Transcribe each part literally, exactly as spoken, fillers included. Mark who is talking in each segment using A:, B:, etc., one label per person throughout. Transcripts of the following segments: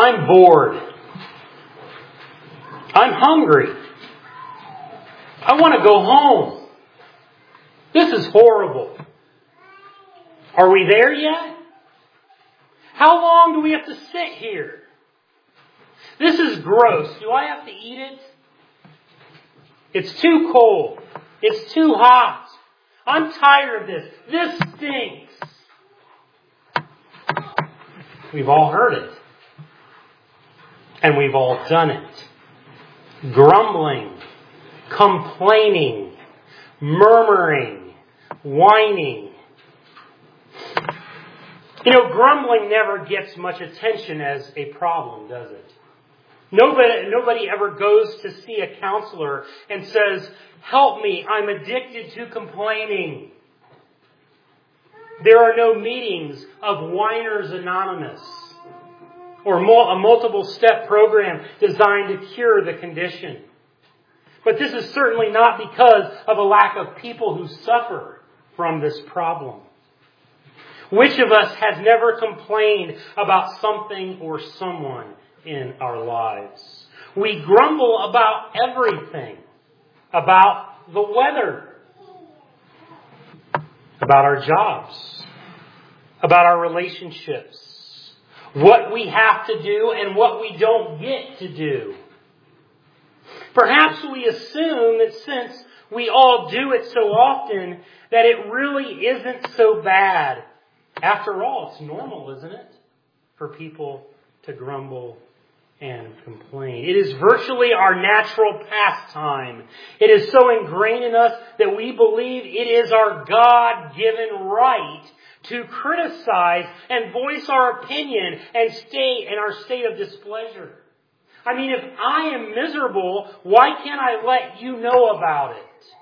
A: I'm bored. I'm hungry. I want to go home. This is horrible. Are we there yet? How long do we have to sit here? This is gross. Do I have to eat it? It's too cold. It's too hot. I'm tired of this. This stinks. We've all heard it. And we've all done it. Grumbling, complaining, murmuring, whining. You know, grumbling never gets much attention as a problem, does it? Nobody, nobody ever goes to see a counselor and says, "Help me, I'm addicted to complaining." There are no meetings of Whiners Anonymous or a multiple-step program designed to cure the condition. But this is certainly not because of a lack of people who suffer from this problem. Which of us has never complained about something or someone in our lives? We grumble about everything. About the weather. About our jobs. About our relationships. What we have to do and what we don't get to do. Perhaps we assume that since we all do it so often, that it really isn't so bad. After all, it's normal, isn't it? For people to grumble and complain. It is virtually our natural pastime. It is so ingrained in us that we believe it is our God-given right to criticize and voice our opinion and stay in our state of displeasure. I mean, if I am miserable, why can't I let you know about it?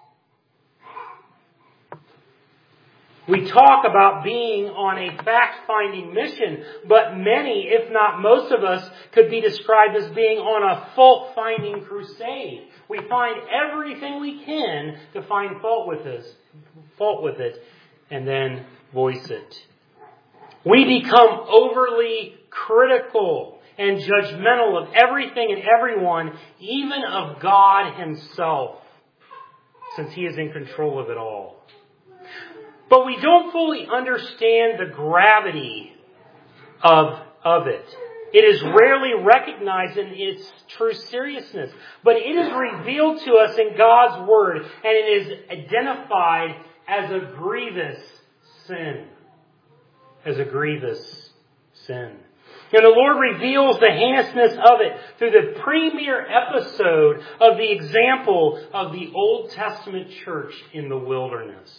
A: We talk about being on a fact-finding mission, but many, if not most of us, could be described as being on a fault-finding crusade. We find everything we can to find fault with us, fault with it, and then voice it. We become overly critical and judgmental of everything and everyone, even of God Himself, since He is in control of it all. But we don't fully understand the gravity of, of it. It is rarely recognized in its true seriousness. But it is revealed to us in God's Word, and it is identified as a grievous sin. As a grievous sin. And the Lord reveals the heinousness of it through the premier episode of the example of the Old Testament church in the wilderness.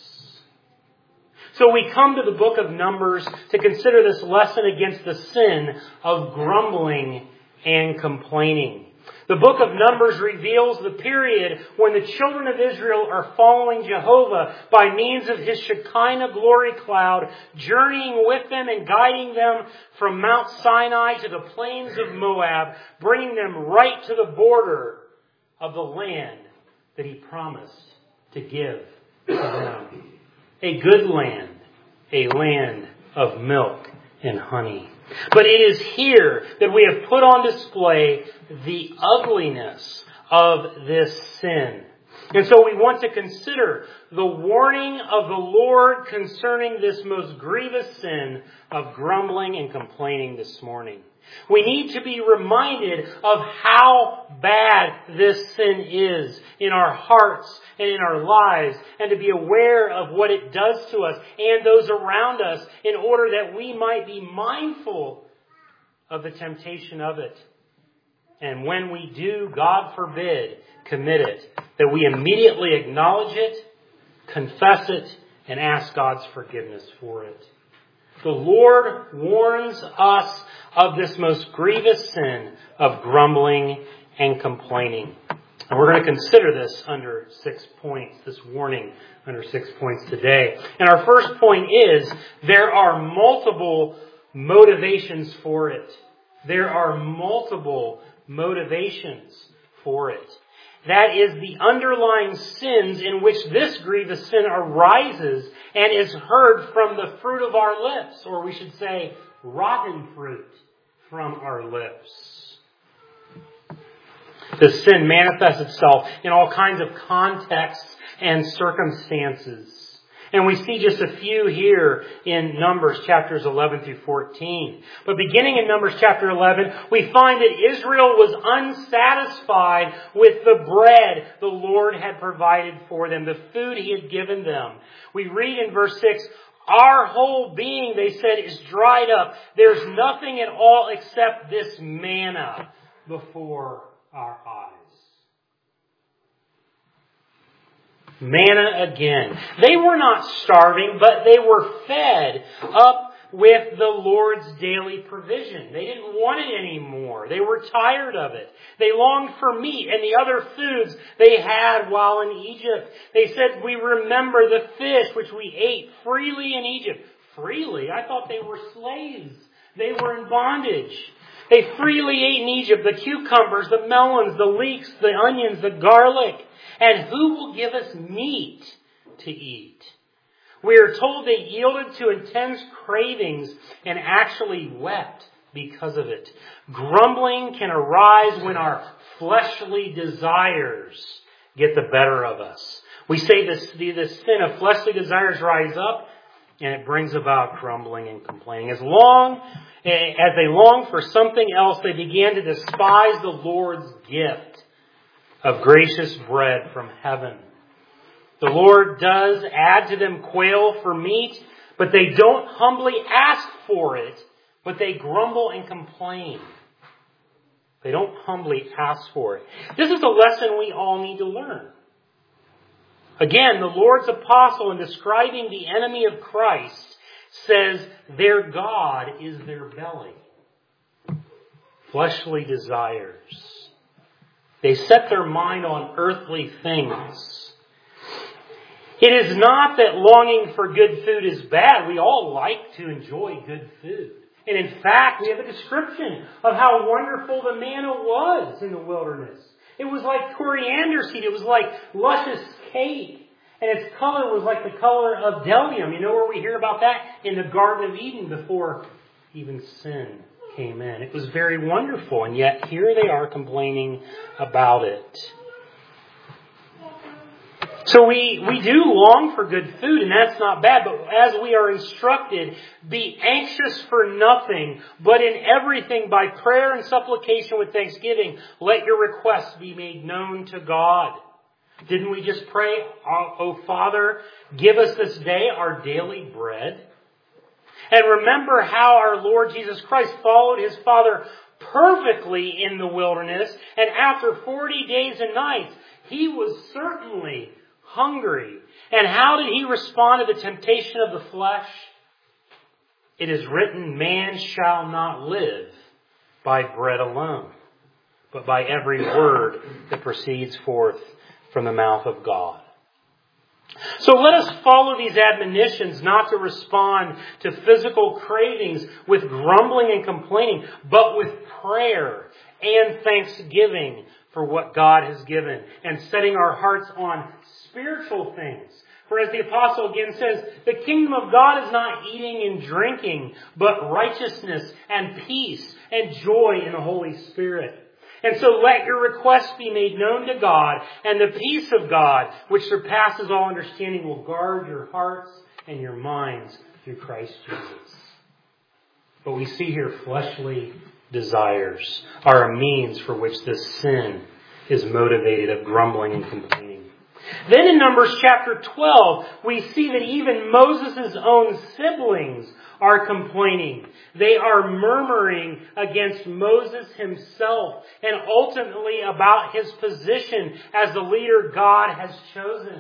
A: So we come to the book of Numbers to consider this lesson against the sin of grumbling and complaining. The book of Numbers reveals the period when the children of Israel are following Jehovah by means of His Shekinah glory cloud, journeying with them and guiding them from Mount Sinai to the plains of Moab, bringing them right to the border of the land that He promised to give to them. A good land, a land of milk and honey. But it is here that we have put on display the ugliness of this sin. And so we want to consider the warning of the Lord concerning this most grievous sin of grumbling and complaining this morning. We need to be reminded of how bad this sin is in our hearts and in our lives, and to be aware of what it does to us and those around us in order that we might be mindful of the temptation of it. And when we do, God forbid, commit it, that we immediately acknowledge it, confess it, and ask God's forgiveness for it. The Lord warns us of this most grievous sin of grumbling and complaining. And we're going to consider this under six points, this warning under six points today. And our first point is, there are multiple motivations for it. There are multiple motivations for it. That is the underlying sins in which this grievous sin arises and is heard from the fruit of our lips, or we should say, rotten fruit. from our lips. The sin manifests itself in all kinds of contexts and circumstances. And we see just a few here in Numbers chapters eleven through fourteen. But beginning in Numbers chapter eleven, we find that Israel was unsatisfied with the bread the Lord had provided for them, the food He had given them. We read in verse six, "Our whole being," they said, "is dried up. There's nothing at all except this manna before our eyes." Manna again. They were not starving, but they were fed up with the Lord's daily provision. They didn't want it anymore. They were tired of it. They longed for meat and the other foods they had while in Egypt. They said, "We remember the fish which we ate freely in Egypt." Freely? I thought they were slaves. They were in bondage. They freely ate in Egypt the cucumbers, the melons, the leeks, the onions, the garlic. And who will give us meat to eat? We are told they yielded to intense cravings and actually wept because of it. Grumbling can arise when our fleshly desires get the better of us. We say this, the, the sin of fleshly desires rise up, and it brings about grumbling and complaining. As long as they longed for something else, they began to despise the Lord's gift of gracious bread from heaven. The Lord does add to them quail for meat, but they don't humbly ask for it, but they grumble and complain. They don't humbly ask for it. This is a lesson we all need to learn. Again, the Lord's apostle, in describing the enemy of Christ, says their God is their belly. Fleshly desires. They set their mind on earthly things. It is not that longing for good food is bad. We all like to enjoy good food. And in fact, we have a description of how wonderful the manna was in the wilderness. It was like coriander seed. It was like luscious cake. And its color was like the color of bdellium. You know where we hear about that? In the Garden of Eden, before even sin came in. It was very wonderful, and yet here they are complaining about it. So we, we do long for good food, and that's not bad, but as we are instructed, be anxious for nothing, but in everything by prayer and supplication with thanksgiving, let your requests be made known to God. Didn't we just pray, "O Father, give us this day our daily bread"? And remember how our Lord Jesus Christ followed His Father perfectly in the wilderness. And after forty days and nights, He was certainly hungry. And how did He respond to the temptation of the flesh? It is written, "Man shall not live by bread alone, but by every word that proceeds forth from the mouth of God." So let us follow these admonitions not to respond to physical cravings with grumbling and complaining, but with prayer and thanksgiving for what God has given, and setting our hearts on spiritual things. For as the apostle again says, the kingdom of God is not eating and drinking, but righteousness and peace and joy in the Holy Spirit. And so let your requests be made known to God, and the peace of God, which surpasses all understanding, will guard your hearts and your minds through Christ Jesus. But we see here fleshly desires are a means for which this sin is motivated of grumbling and complaining. Then in Numbers chapter twelve, we see that even Moses' own siblings are complaining. They are murmuring against Moses himself and ultimately about his position as the leader God has chosen.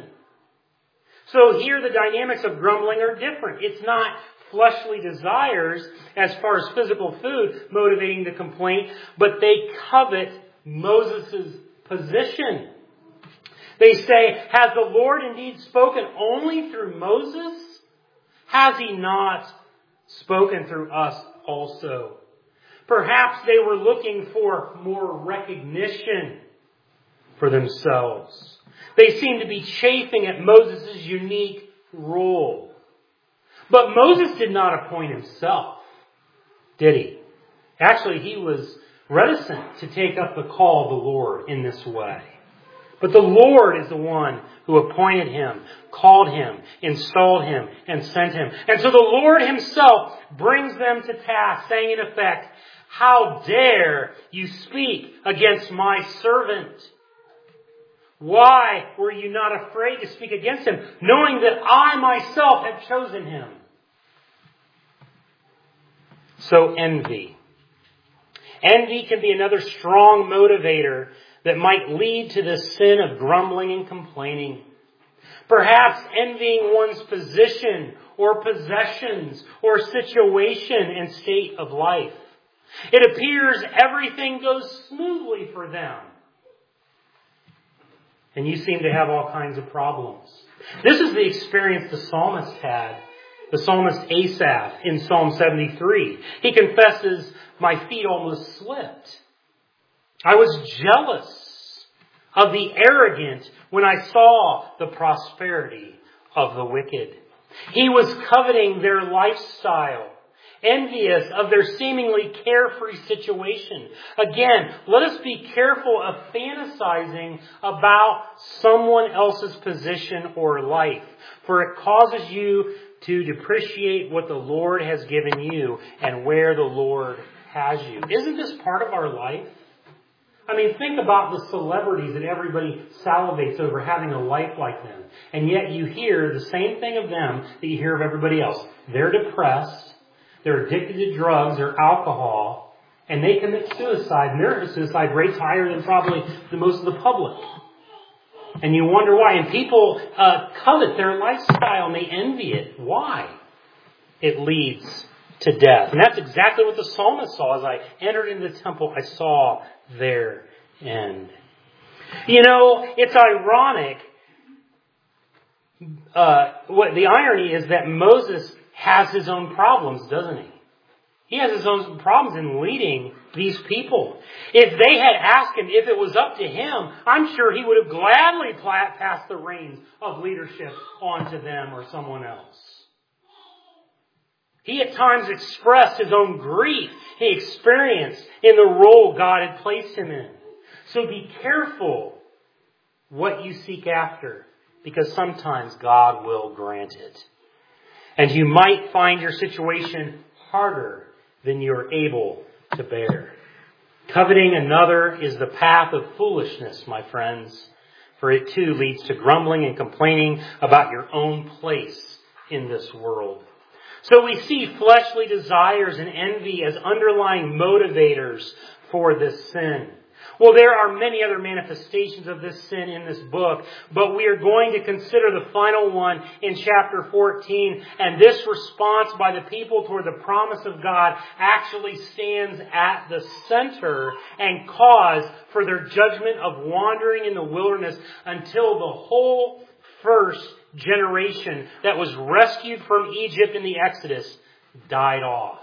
A: So here the dynamics of grumbling are different. It's not fleshly desires as far as physical food motivating the complaint, but they covet Moses' position. They say, "Has the Lord indeed spoken only through Moses? Has He not spoken through us also?" Perhaps they were looking for more recognition for themselves. They seemed to be chafing at Moses' unique role. But Moses did not appoint himself, did he? Actually, he was reticent to take up the call of the Lord in this way. But the Lord is the one who appointed him, called him, installed him, and sent him. And so the Lord himself brings them to task, saying in effect, "How dare you speak against my servant? Why were you not afraid to speak against him, knowing that I myself have chosen him?" So envy. Envy can be another strong motivator that might lead to the sin of grumbling and complaining. Perhaps envying one's position or possessions or situation and state of life. It appears everything goes smoothly for them, and you seem to have all kinds of problems. This is the experience the psalmist had. The psalmist Asaph in Psalm seventy-three. He confesses, "My feet almost slipped. I was jealous of the arrogant when I saw the prosperity of the wicked." He was coveting their lifestyle, envious of their seemingly carefree situation. Again, let us be careful of fantasizing about someone else's position or life, for it causes you to depreciate what the Lord has given you and where the Lord has you. Isn't this part of our life? I mean, think about the celebrities that everybody salivates over having a life like them. And yet you hear the same thing of them that you hear of everybody else. They're depressed. They're addicted to drugs or alcohol. And they commit suicide. And their suicide rate's higher than probably the most of the public. And you wonder why. And people uh, covet their lifestyle and they envy it. Why? It leads to death. And that's exactly what the psalmist saw. As I entered into the temple, I saw their end. You know, it's ironic. Uh, what the irony is that Moses has his own problems, doesn't he? He has his own problems in leading these people. If they had asked him if it was up to him, I'm sure he would have gladly passed the reins of leadership on to them or someone else. He at times expressed his own grief he experienced in the role God had placed him in. So be careful what you seek after, because sometimes God will grant it. And you might find your situation harder than you're able to bear. Coveting another is the path of foolishness, my friends, for it too leads to grumbling and complaining about your own place in this world. So we see fleshly desires and envy as underlying motivators for this sin. Well, there are many other manifestations of this sin in this book, but we are going to consider the final one in chapter fourteen, and this response by the people toward the promise of God actually stands at the center and cause for their judgment of wandering in the wilderness until the whole first generation that was rescued from Egypt in the Exodus died off.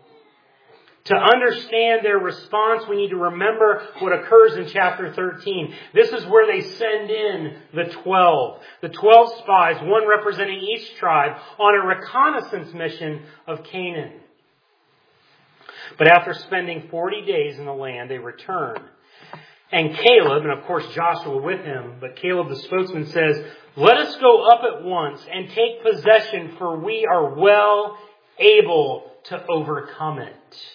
A: To understand their response, we need to remember what occurs in chapter thirteen. This is where they send in the twelve. The twelve spies, one representing each tribe, on a reconnaissance mission of Canaan. But after spending forty days in the land, they return. And Caleb, and of course Joshua with him, but Caleb the spokesman says, "Let us go up at once and take possession, for we are well able to overcome it."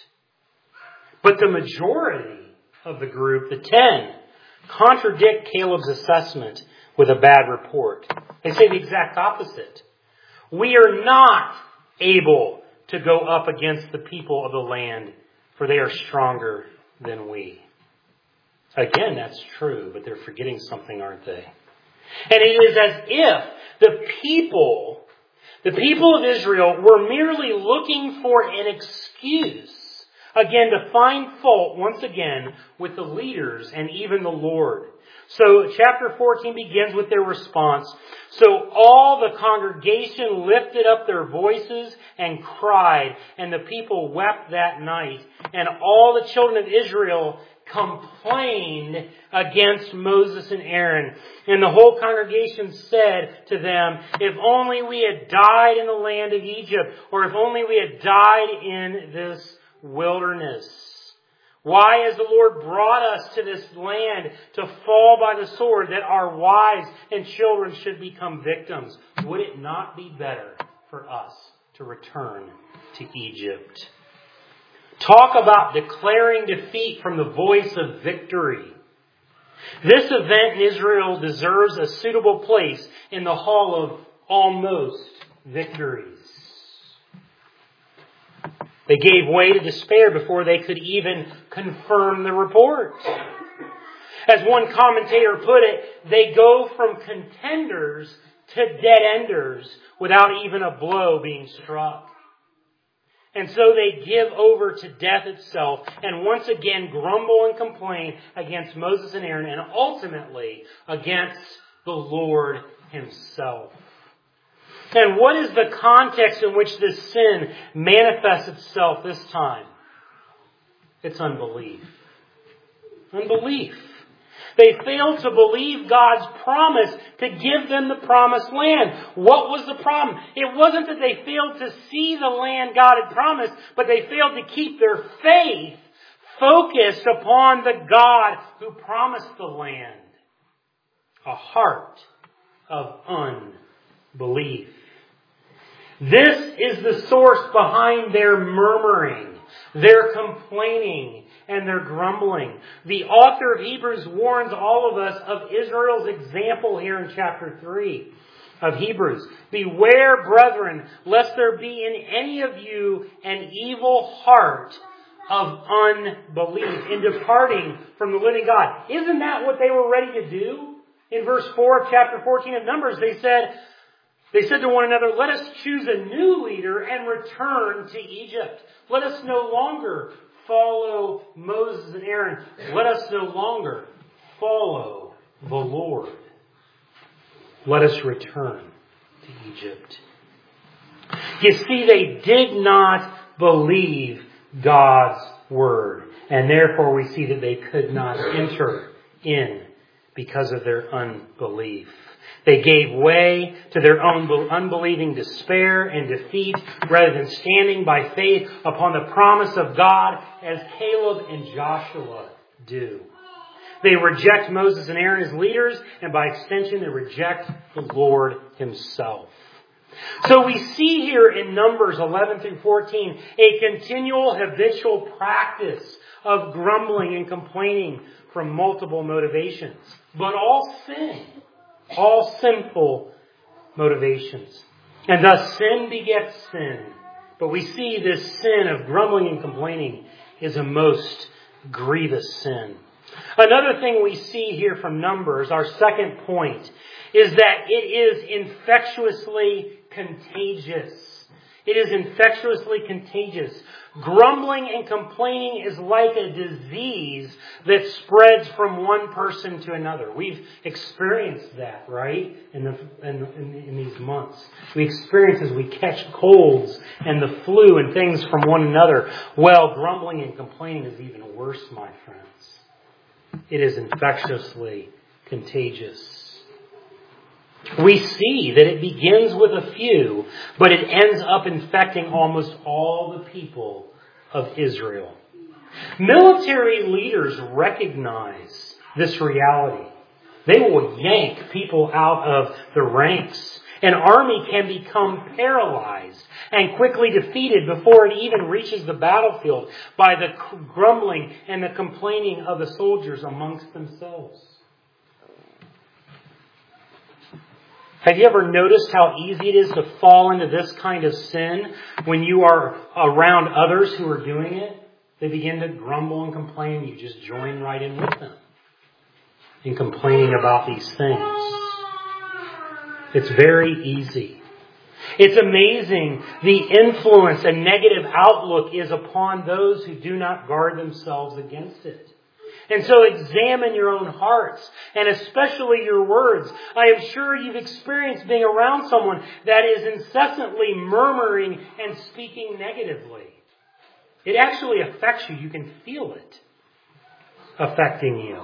A: But the majority of the group, the ten, contradict Caleb's assessment with a bad report. They say the exact opposite. "We are not able to go up against the people of the land, for they are stronger than we." Again, that's true, but they're forgetting something, aren't they? And it is as if the people, the people of Israel were merely looking for an excuse, again, to find fault once again with the leaders and even the Lord. So chapter fourteen begins with their response. "So all the congregation lifted up their voices and cried, and the people wept that night. And all the children of Israel complained against Moses and Aaron. And the whole congregation said to them, 'If only we had died in the land of Egypt, or if only we had died in this wilderness? Why has the Lord brought us to this land to fall by the sword, that our wives and children should become victims? Would it not be better for us to return to Egypt? Talk about declaring defeat from the voice of victory. This event in Israel deserves a suitable place in the hall of almost victories. They gave way to despair before they could even confirm the report. As one commentator put it, they go from contenders to dead-enders without even a blow being struck. And so they give over to death itself and once again grumble and complain against Moses and Aaron and ultimately against the Lord Himself. And what is the context in which this sin manifests itself this time? It's unbelief. Unbelief. They failed to believe God's promise to give them the promised land. What was the problem? It wasn't that they failed to see the land God had promised, but they failed to keep their faith focused upon the God who promised the land. A heart of unbelief. This is the source behind their murmuring, their complaining, and their grumbling. The author of Hebrews warns all of us of Israel's example here in chapter three of Hebrews. Beware, brethren, lest there be in any of you an evil heart of unbelief in departing from the living God. Isn't that what they were ready to do? In verse four of chapter fourteen of Numbers, they said, They said to one another, let us choose a new leader and return to Egypt. Let us no longer follow Moses and Aaron. Let us no longer follow the Lord. Let us return to Egypt. You see, they did not believe God's word. And therefore we see that they could not enter in because of their unbelief. They gave way to their own unbelieving despair and defeat rather than standing by faith upon the promise of God as Caleb and Joshua do. They reject Moses and Aaron as leaders, and by extension they reject the Lord Himself. So we see here in Numbers eleven through fourteen a continual habitual practice of grumbling and complaining from multiple motivations, but all sin. All sinful motivations. And thus sin begets sin. But we see this sin of grumbling and complaining is a most grievous sin. Another thing we see here from Numbers, our second point, is that it is infectiously contagious. It is infectiously contagious. Grumbling and complaining is like a disease that spreads from one person to another. We've experienced that, right? In, the, in, in, in these months. We experience as we catch colds and the flu and things from one another. Well, grumbling and complaining is even worse, my friends. It is infectiously contagious. We see that it begins with a few, but it ends up infecting almost all the people of Israel. Military leaders recognize this reality. They will yank people out of the ranks. An army can become paralyzed and quickly defeated before it even reaches the battlefield by the grumbling and the complaining of the soldiers amongst themselves. Have you ever noticed how easy it is to fall into this kind of sin when you are around others who are doing it? They begin to grumble and complain. You just join right in with them in complaining about these things. It's very easy. It's amazing the influence a negative outlook is upon those who do not guard themselves against it. And so examine your own hearts, and especially your words. I am sure you've experienced being around someone that is incessantly murmuring and speaking negatively. It actually affects you. You can feel it affecting you.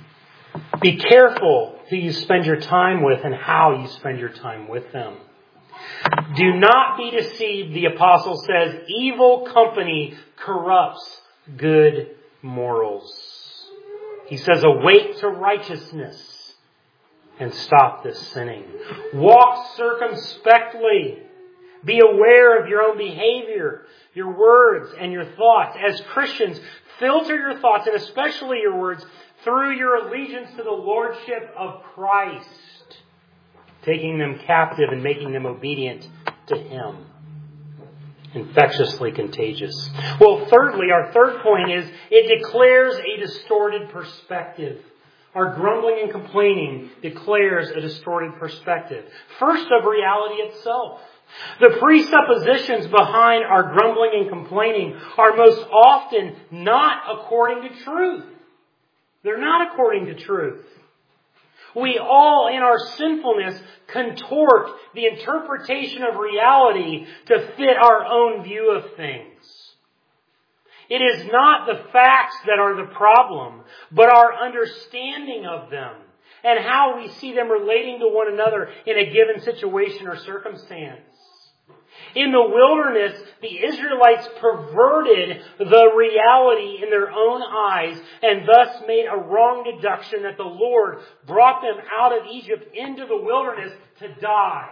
A: Be careful who you spend your time with and how you spend your time with them. Do not be deceived, the apostle says. Evil company corrupts good morals. He says, awake to righteousness and stop this sinning. Walk circumspectly. Be aware of your own behavior, your words, and your thoughts. As Christians, filter your thoughts, and especially your words, through your allegiance to the Lordship of Christ, taking them captive and making them obedient to Him. Infectiously contagious. Well, thirdly, our third point is it declares a distorted perspective. Our grumbling and complaining declares a distorted perspective. First, of reality itself. The presuppositions behind our grumbling and complaining are most often not according to truth. They're not according to truth. We all, in our sinfulness, contort the interpretation of reality to fit our own view of things. It is not the facts that are the problem, but our understanding of them and how we see them relating to one another in a given situation or circumstance. In the wilderness, the Israelites perverted the reality in their own eyes and thus made a wrong deduction that the Lord brought them out of Egypt into the wilderness to die.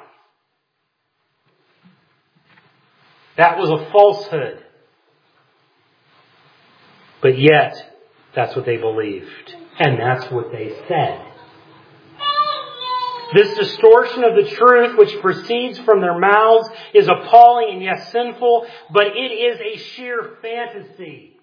A: That was a falsehood. But yet, that's what they believed. And that's what they said. This distortion of the truth which proceeds from their mouths is appalling and yes, sinful, but it is a sheer fantasy.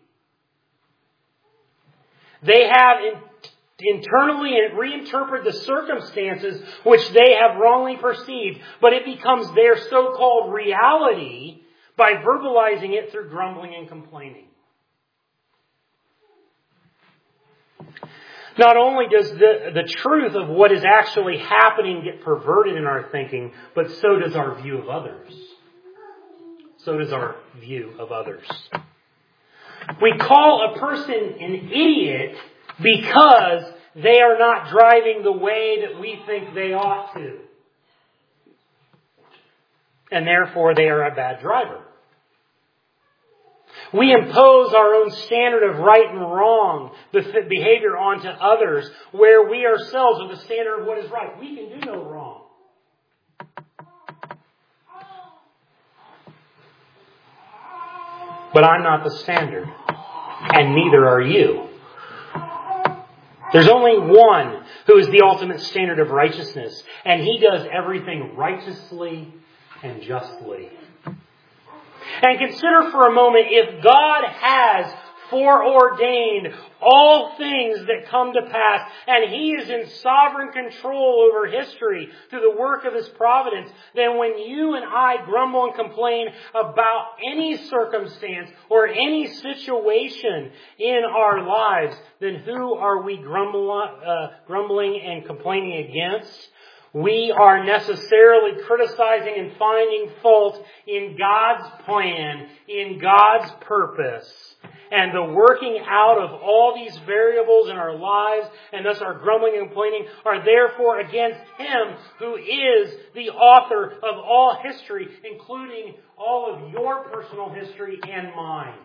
A: They have in, internally reinterpreted the circumstances which they have wrongly perceived, but it becomes their so-called reality by verbalizing it through grumbling and complaining. Not only does the, the truth of what is actually happening get perverted in our thinking, but so does our view of others. So does our view of others. We call a person an idiot because they are not driving the way that we think they ought to. And therefore they are a bad driver. We impose our own standard of right and wrong behavior onto others, where we ourselves are the standard of what is right. We can do no wrong. But I'm not the standard, and neither are you. There's only one who is the ultimate standard of righteousness, and He does everything righteously and justly. And consider for a moment, if God has foreordained all things that come to pass, and He is in sovereign control over history through the work of His providence, then when you and I grumble and complain about any circumstance or any situation in our lives, then who are we grumble, uh, grumbling and complaining against? We are necessarily criticizing and finding fault in God's plan, in God's purpose. And the working out of all these variables in our lives, and thus our grumbling and complaining, are therefore against Him who is the author of all history, including all of your personal history and mine.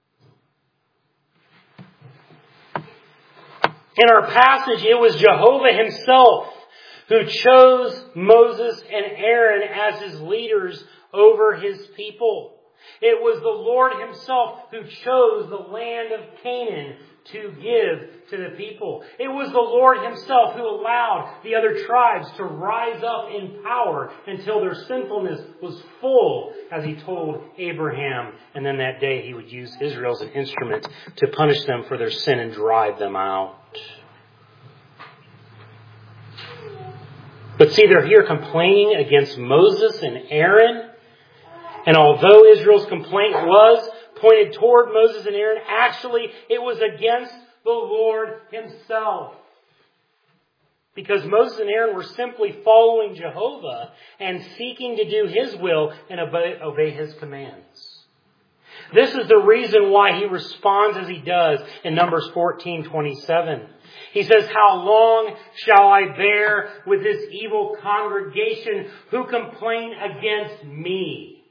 A: In our passage, it was Jehovah Himself who chose Moses and Aaron as His leaders over His people. It was the Lord Himself who chose the land of Canaan to give to the people. It was the Lord Himself who allowed the other tribes to rise up in power until their sinfulness was full, as He told Abraham. And then that day He would use Israel as an instrument to punish them for their sin and drive them out. But see, they're here complaining against Moses and Aaron. And although Israel's complaint was pointed toward Moses and Aaron, actually it was against the Lord Himself. Because Moses and Aaron were simply following Jehovah and seeking to do His will and obey, obey His commands. This is the reason why He responds as He does in Numbers fourteen twenty-seven. He says, how long shall I bear with this evil congregation who complain against me?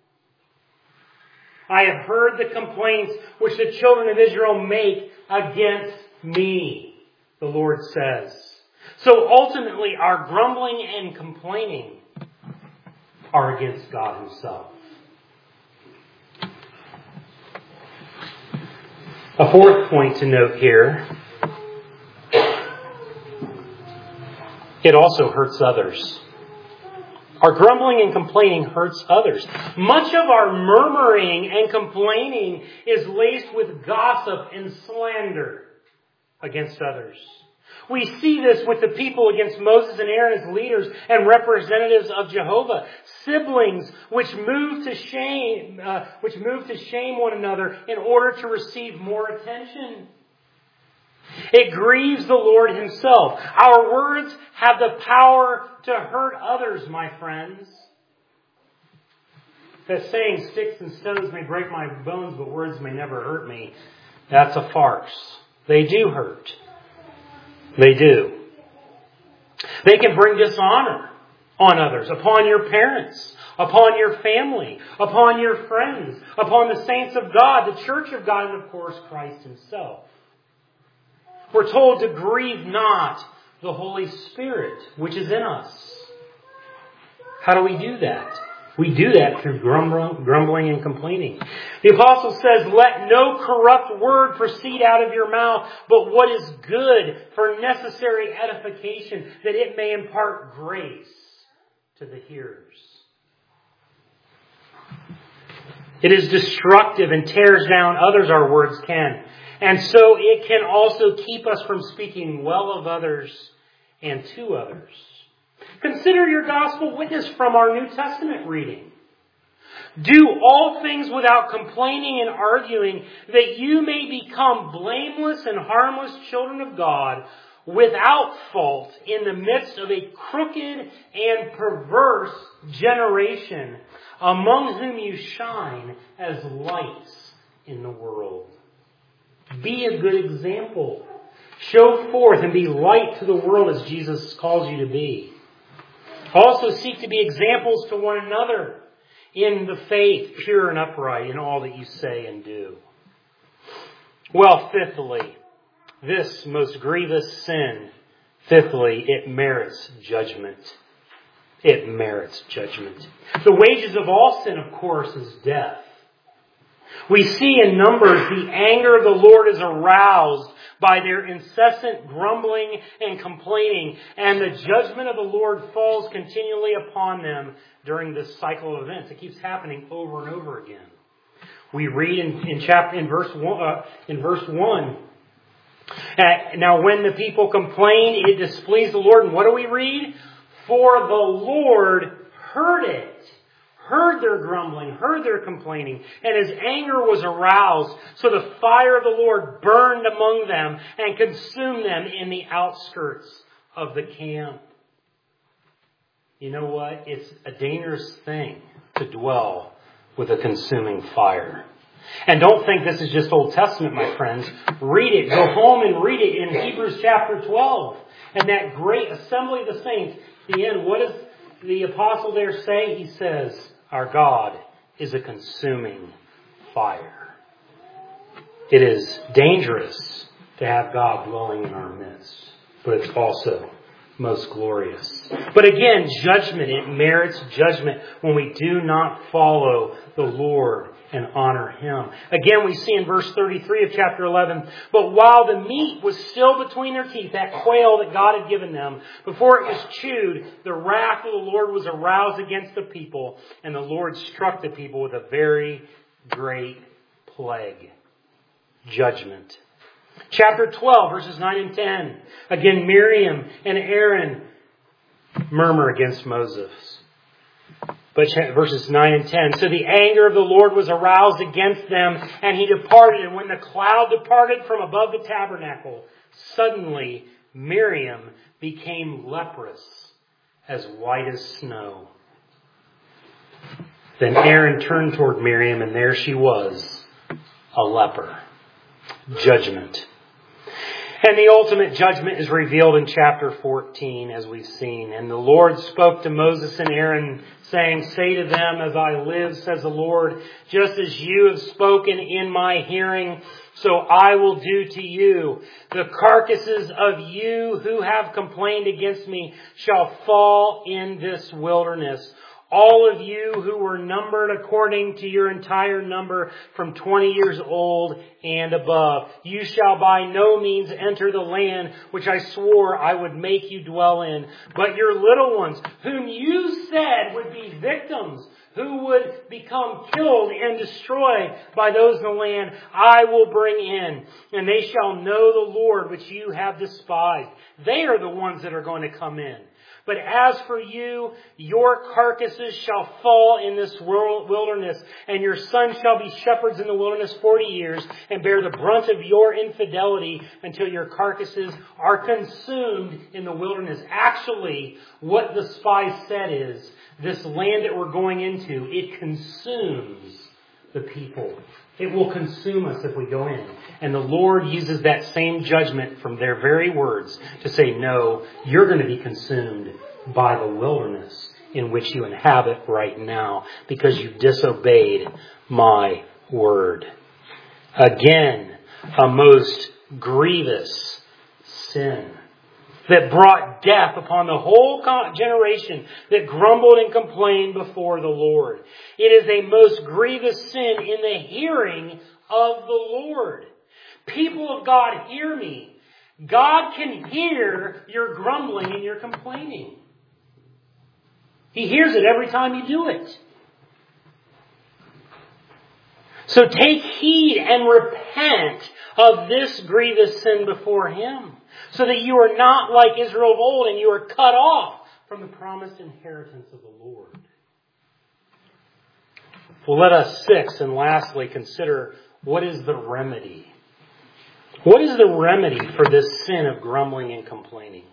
A: I have heard the complaints which the children of Israel make against me, the Lord says. So ultimately, our grumbling and complaining are against God Himself. A fourth point to note here. It also hurts others. Our grumbling and complaining hurts others. Much of our murmuring and complaining is laced with gossip and slander against others. We see this with the people against Moses and Aaron as leaders and representatives of Jehovah. Siblings which move to shame, uh, which move to shame one another in order to receive more attention. It grieves the Lord Himself. Our words have the power to hurt others, my friends. That saying, sticks and stones may break my bones, but words may never hurt me. That's a farce. They do hurt. They do. They can bring dishonor on others, upon your parents, upon your family, upon your friends, upon the saints of God, the church of God, and of course Christ Himself. We're told to grieve not the Holy Spirit, which is in us. How do we do that? We do that through grumbling and complaining. The apostle says, let no corrupt word proceed out of your mouth, but what is good for necessary edification, that it may impart grace to the hearers. It is destructive and tears down others, our words can. And so it can also keep us from speaking well of others and to others. Consider your gospel witness from our New Testament reading. Do all things without complaining and arguing, that you may become blameless and harmless children of God, without fault in the midst of a crooked and perverse generation, among whom you shine as lights in the world. Be a good example. Show forth and be light to the world as Jesus calls you to be. Also seek to be examples to one another in the faith, pure and upright in all that you say and do. Well, fifthly, this most grievous sin, fifthly, it merits judgment. It merits judgment. The wages of all sin, of course, is death. We see in Numbers the anger of the Lord is aroused by their incessant grumbling and complaining, and the judgment of the Lord falls continually upon them during this cycle of events. It keeps happening over and over again. We read in, in chapter in verse one, uh, in verse one. Uh, now, when the people complained, it displeased the Lord. And what do we read? For the Lord heard it. Heard their grumbling, heard their complaining, and His anger was aroused. So the fire of the Lord burned among them and consumed them in the outskirts of the camp. You know what? It's a dangerous thing to dwell with a consuming fire. And don't think this is just Old Testament, my friends. Read it. Go home and read it in Hebrews chapter twelve. And that great assembly of the saints. At the end, what does the apostle there say? He says, our God is a consuming fire. It is dangerous to have God dwelling in our midst, but it's also most glorious. But again, judgment, it merits judgment when we do not follow the Lord and honor Him. Again, we see in verse thirty-three of chapter eleven, but while the meat was still between their teeth, that quail that God had given them, before it was chewed, the wrath of the Lord was aroused against the people, and the Lord struck the people with a very great plague. Judgment. Chapter twelve, verses nine and ten. Again, Miriam and Aaron murmur against Moses. But verses nine and ten. So the anger of the Lord was aroused against them, and He departed. And when the cloud departed from above the tabernacle, suddenly Miriam became leprous, as white as snow. Then Aaron turned toward Miriam, and there she was, a leper. Judgment. And the ultimate judgment is revealed in chapter fourteen, as we've seen. And the Lord spoke to Moses and Aaron, saying, "Say to them, as I live, says the Lord, just as you have spoken in my hearing, so I will do to you. The carcasses of you who have complained against me shall fall in this wilderness. All of you who were numbered according to your entire number from twenty years old and above. You shall by no means enter the land which I swore I would make you dwell in. But your little ones, whom you said would be victims, who would become killed and destroyed by those in the land, I will bring in. And they shall know the Lord which you have despised." They are the ones that are going to come in. "But as for you, your carcasses shall fall in this wilderness, and your sons shall be shepherds in the wilderness forty years, and bear the brunt of your infidelity until your carcasses are consumed in the wilderness." Actually, what the spies said is, this land that we're going into, it consumes the people. It will consume us if we go in. And the Lord uses that same judgment from their very words to say, no, you're going to be consumed by the wilderness in which you inhabit right now because you disobeyed my word. Again, a most grievous sin that brought death upon the whole generation that grumbled and complained before the Lord. It is a most grievous sin in the hearing of the Lord. People of God, hear me. God can hear your grumbling and your complaining. He hears it every time you do it. So take heed and repent of this grievous sin before Him, so that you are not like Israel of old and you are cut off from the promised inheritance of the Lord. Well, let us sixth and lastly consider, what is the remedy? What is the remedy for this sin of grumbling and complaining?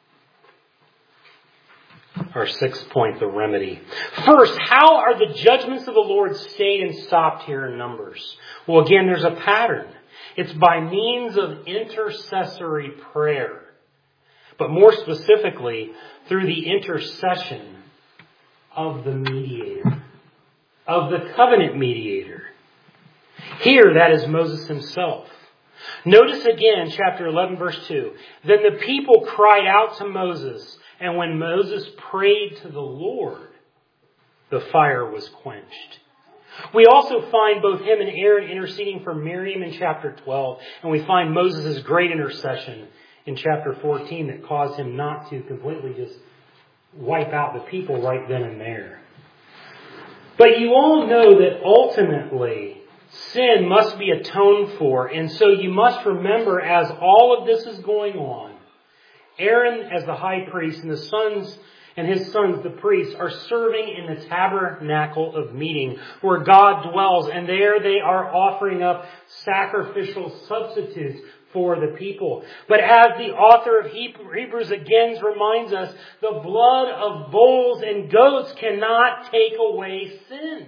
A: Our sixth point, the remedy. First, how are the judgments of the Lord stayed and stopped here in Numbers? Well, again, there's a pattern. It's by means of intercessory prayer. But more specifically, through the intercession of the mediator. Of the covenant mediator. Here, that is Moses himself. Notice again, chapter eleven, verse two. Then the people cried out to Moses, and when Moses prayed to the Lord, the fire was quenched. We also find both him and Aaron interceding for Miriam in chapter twelve, and we find Moses' great intercession in chapter fourteen that caused him not to completely just wipe out the people right then and there. But you all know that ultimately sin must be atoned for, and so you must remember, as all of this is going on, Aaron as the high priest and the sons and his sons, the priests, are serving in the tabernacle of meeting where God dwells, and there they are offering up sacrificial substitutes for the people. But as the author of Hebrews again reminds us, the blood of bulls and goats cannot take away sin.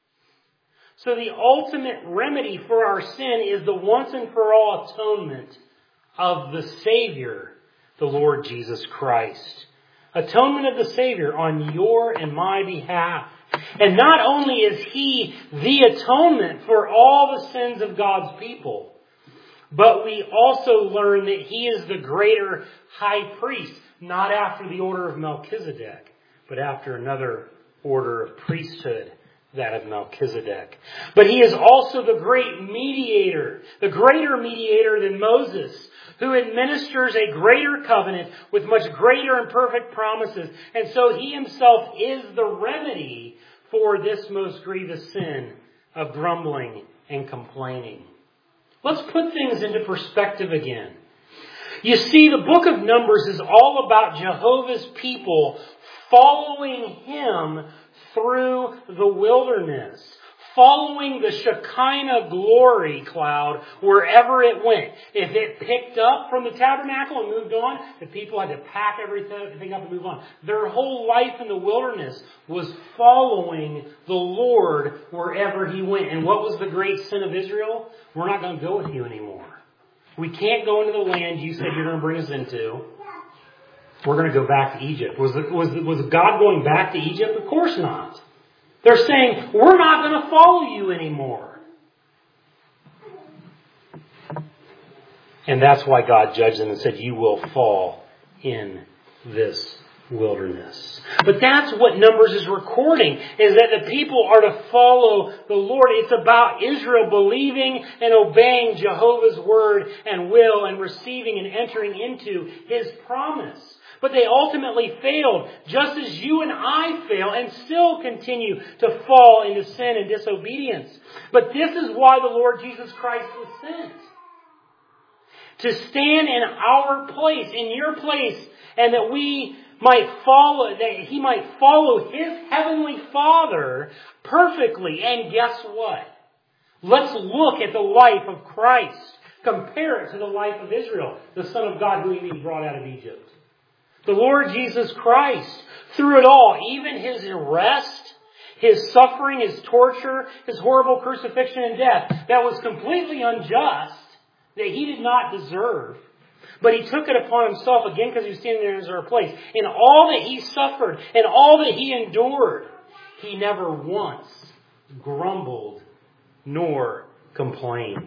A: So the ultimate remedy for our sin is the once and for all atonement of the Savior, the Lord Jesus Christ. Atonement of the Savior on your and my behalf. And not only is He the atonement for all the sins of God's people, but we also learn that He is the greater high priest, not after the order of Melchizedek, but after another order of priesthood, that of Melchizedek. But He is also the great mediator, the greater mediator than Moses, who administers a greater covenant with much greater and perfect promises. And so He Himself is the remedy for this most grievous sin of grumbling and complaining. Let's put things into perspective again. You see, the book of Numbers is all about Jehovah's people following Him through the wilderness, following the Shekinah glory cloud wherever it went. If it picked up from the tabernacle and moved on, the people had to pack everything up and move on. Their whole life in the wilderness was following the Lord wherever He went. And what was the great sin of Israel? We're not going to go with you anymore. We can't go into the land you said you're going to bring us into. We're going to go back to Egypt. Was, was, was God going back to Egypt? Of course not. They're saying, we're not going to follow you anymore. And that's why God judged them and said, you will fall in this wilderness. But that's what Numbers is recording, is that the people are to follow the Lord. It's about Israel believing and obeying Jehovah's word and will and receiving and entering into His promise. But they ultimately failed, just as you and I fail and still continue to fall into sin and disobedience. But this is why the Lord Jesus Christ was sent. To stand in our place, in your place, and that we might follow, that He might follow His heavenly Father perfectly. And guess what? Let's look at the life of Christ. Compare it to the life of Israel, the Son of God who He brought out of Egypt. The Lord Jesus Christ, through it all, even His arrest, His suffering, His torture, His horrible crucifixion and death, that was completely unjust, that He did not deserve. But He took it upon Himself again because He was standing there in our place. In all that He suffered and all that He endured, He never once grumbled nor complained.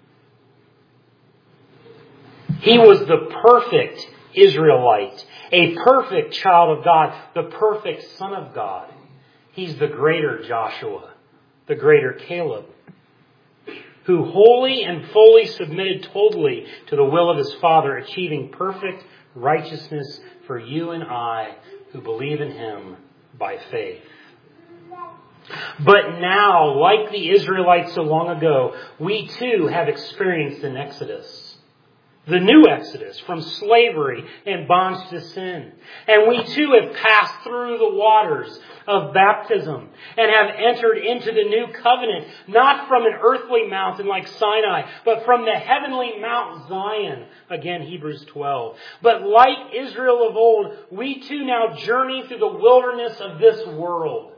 A: He was the perfect Israelite, a perfect child of God, the perfect Son of God. He's the greater Joshua, the greater Caleb, who wholly and fully submitted totally to the will of His Father, achieving perfect righteousness for you and I who believe in Him by faith. But now, like the Israelites so long ago, we too have experienced an exodus. The new exodus from slavery and bondage to sin. And we too have passed through the waters of baptism and have entered into the new covenant, not from an earthly mountain like Sinai, but from the heavenly Mount Zion. Again, Hebrews twelve. But like Israel of old, we too now journey through the wilderness of this world.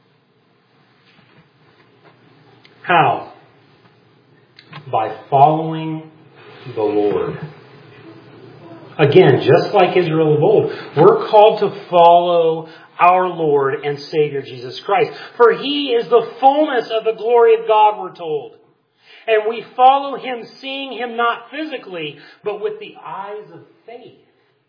A: How? By following the Lord. Again, just like Israel of old, we're called to follow our Lord and Savior Jesus Christ. For He is the fullness of the glory of God, we're told. And we follow Him, seeing Him not physically, but with the eyes of faith.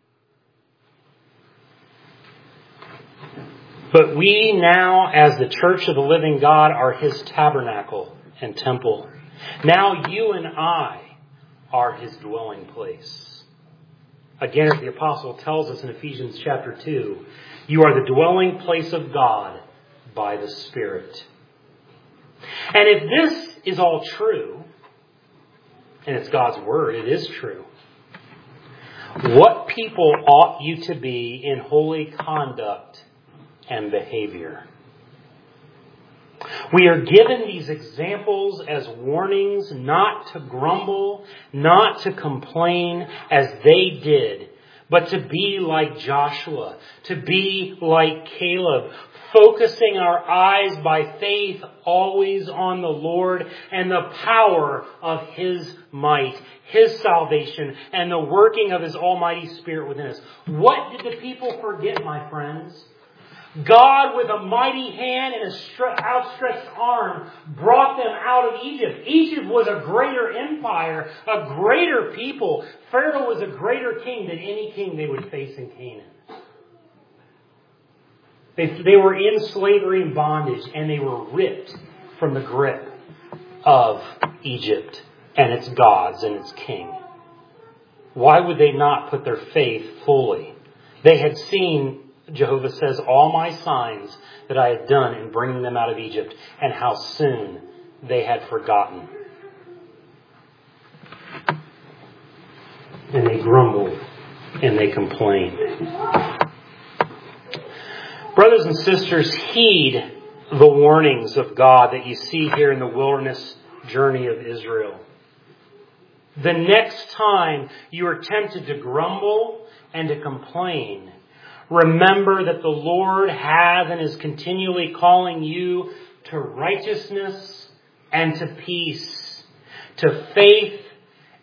A: But we now, as the church of the living God, are His tabernacle and temple. Now you and I are His dwelling place. Again, as the apostle tells us in Ephesians chapter two, you are the dwelling place of God by the Spirit. And if this is all true, and it's God's word, it is true, what people ought you to be in holy conduct and behavior? We are given these examples as warnings not to grumble, not to complain as they did, but to be like Joshua, to be like Caleb, focusing our eyes by faith always on the Lord and the power of His might, His salvation, and the working of His almighty Spirit within us. What did the people forget, my friends? God, with a mighty hand and an outstretched arm, brought them out of Egypt. Egypt was a greater empire, a greater people. Pharaoh was a greater king than any king they would face in Canaan. They, they were in slavery and bondage, and they were ripped from the grip of Egypt and its gods and its king. Why would they not put their faith fully? They had seen, Jehovah says, all my signs that I had done in bringing them out of Egypt, and how soon they had forgotten. And they grumbled and they complained. Brothers and sisters, heed the warnings of God that you see here in the wilderness journey of Israel. The next time you are tempted to grumble and to complain, remember that the Lord has and is continually calling you to righteousness and to peace, to faith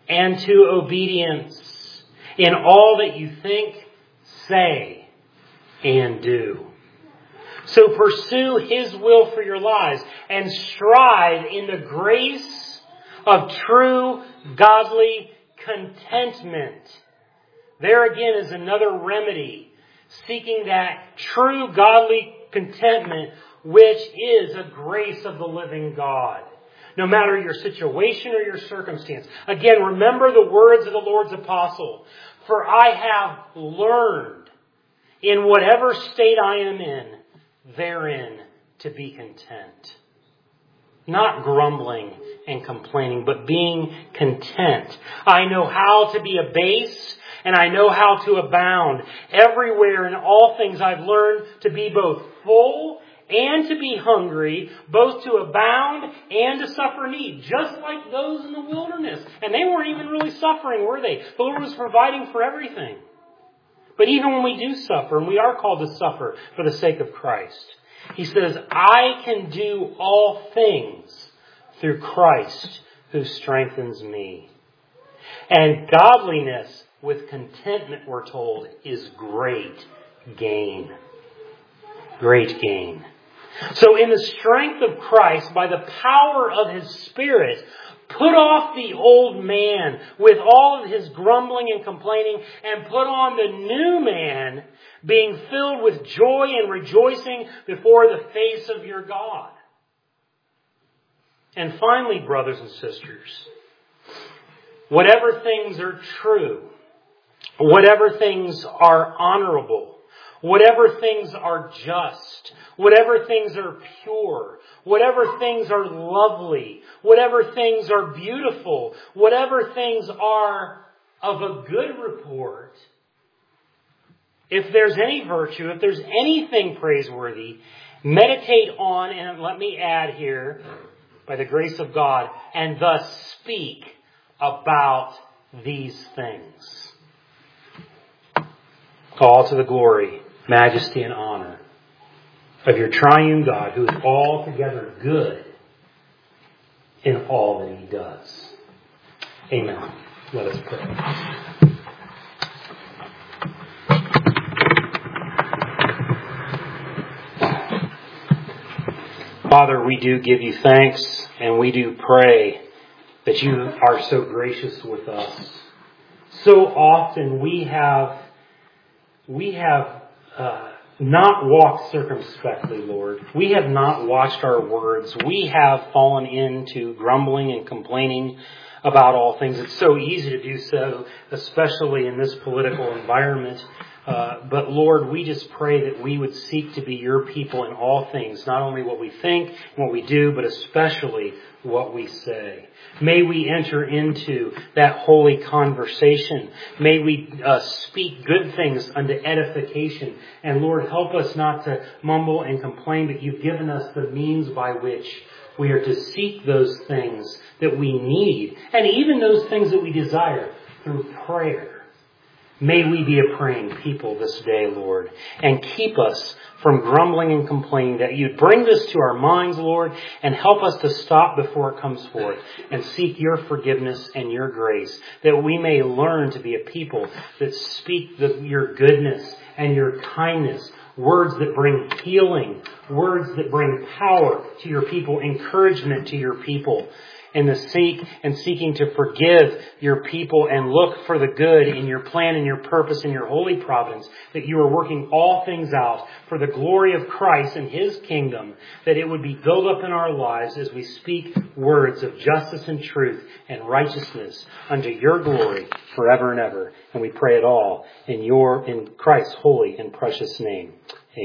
A: and to obedience in all that you think, say, and do. So pursue His will for your lives and strive in the grace of true, godly contentment. There again is another remedy, seeking that true, godly contentment, which is a grace of the living God. No matter your situation or your circumstance. Again, remember the words of the Lord's apostle. For I have learned in whatever state I am in, therein to be content. Not grumbling and complaining, but being content. I know how to be abased, and I know how to abound. Everywhere in all things I've learned to be both full and to be hungry, both to abound and to suffer need, just like those in the wilderness. And they weren't even really suffering, were they? The Lord was providing for everything. But even when we do suffer, and we are called to suffer for the sake of Christ, He says, I can do all things through Christ who strengthens me. And godliness with contentment, we're told, is great gain. Great gain. So in the strength of Christ, by the power of His Spirit, put off the old man with all of his grumbling and complaining, and put on the new man, being filled with joy and rejoicing before the face of your God. And finally, brothers and sisters, whatever things are true, whatever things are honorable, whatever things are just, whatever things are pure, whatever things are lovely, whatever things are beautiful, whatever things are of a good report, if there's any virtue, if there's anything praiseworthy, meditate on, and let me add here, by the grace of God, and thus speak about these things. All to the glory, majesty, and honor of your triune God, who is altogether good in all that He does. Amen. Let us pray. Father, we do give You thanks, and we do pray that You are so gracious with us. So often we have we have uh, not walked circumspectly, Lord. We have not watched our words. We have fallen into grumbling and complaining about all things. It's so easy to do so, especially in this political environment. Uh, but Lord, we just pray that we would seek to be Your people in all things, not only what we think and what we do, but especially what we say. May we enter into that holy conversation. May we uh, speak good things unto edification. And Lord, help us not to mumble and complain, but You've given us the means by which we are to seek those things that we need, and even those things that we desire, through prayer. May we be a praying people this day, Lord, and keep us from grumbling and complaining, that You'd bring this to our minds, Lord, and help us to stop before it comes forth and seek Your forgiveness and Your grace, that we may learn to be a people that speak the, Your goodness and Your kindness, words that bring healing, words that bring power to Your people, encouragement to Your people, and the seek and seeking to forgive Your people and look for the good in Your plan and Your purpose and Your holy providence, that You are working all things out for the glory of Christ and His kingdom, that it would be built up in our lives as we speak words of justice and truth and righteousness unto Your glory forever and ever. And we pray it all in Your, in Christ's holy and precious name.